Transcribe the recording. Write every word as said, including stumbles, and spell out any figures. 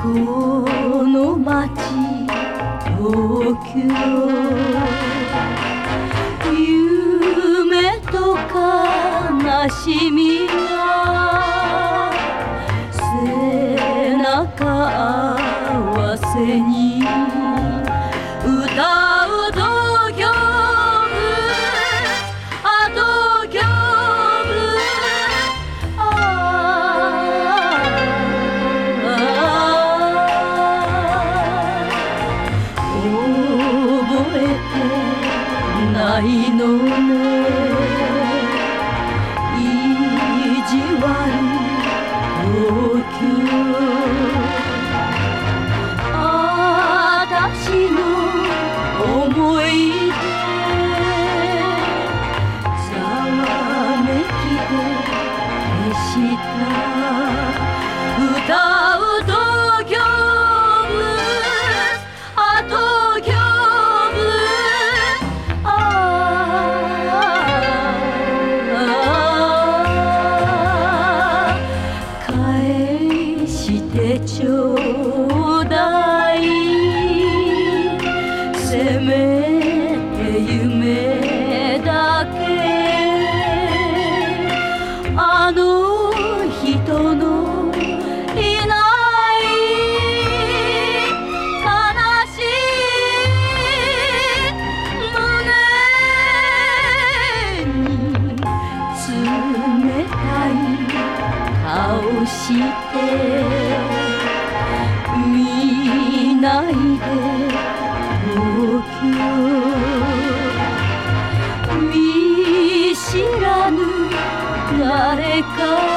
この街東京、夢と悲しみが背中合わせに歌う東京ブルー、あ東京ブルー、あ覚えてないのね、意地悪東京、あたしの思い出ざわめきで消した歌う東京ブルー、あ東京ブルー、あ返してちょうだい、せめて夢だけあの人のいない悲しい胸に冷たい顔して見ないで東京、見知らぬ誰か